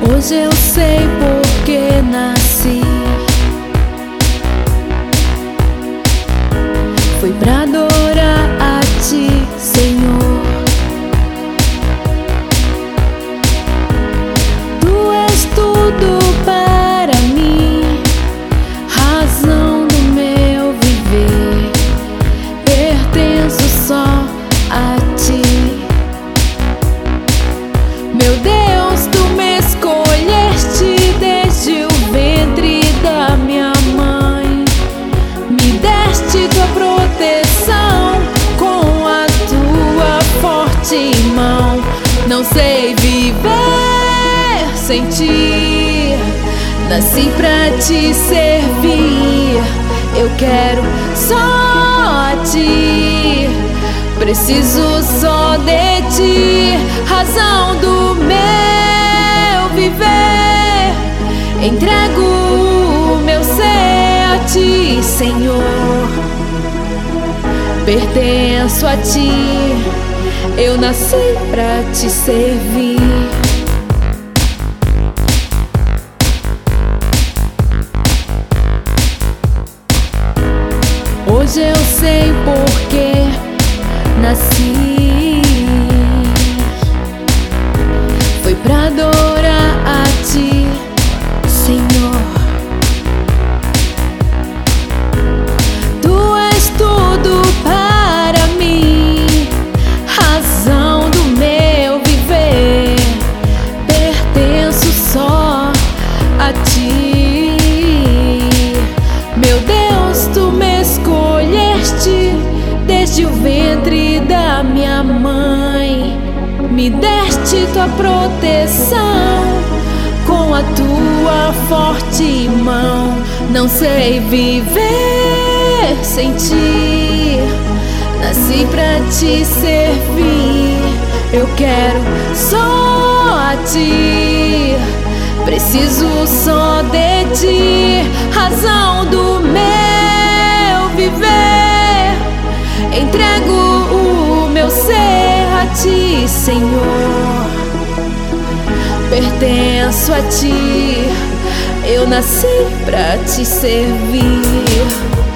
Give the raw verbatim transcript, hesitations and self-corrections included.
Hoje eu sei por que nasci. Foi pra adorar a Ti, Senhor. Tu és tudo para mim, razão do meu viver. Pertenço só a Ti. Meu Deus, Tu me escolheste desde o ventre da minha mãe. Me deste Tua proteção com a Tua forte mão. Não sei viver sem Ti. Nasci pra Te servir. Eu quero só a Ti. Preciso só de Ti, razão do meu viver. Entrego o meu ser a Ti, Senhor. Pertenço a Ti. Eu nasci pra Te servir. Hoje eu sei por que nasci. Foi pra adorar a Ti, Senhor. Tu és tudo para mim, razão do meu viver. Pertenço só a Ti. Meu Deus, Tu me escolheste desde o ventre da minha mãe. Me deste Tua proteção com a Tua forte mão. Não sei viver sem Ti. Nasci pra Te servir. Eu quero só a Ti. Preciso só de Ti, razão do meu viver. Entrego o meu ser a Ti, Senhor. Pertenço a Ti. Eu nasci pra Te servir.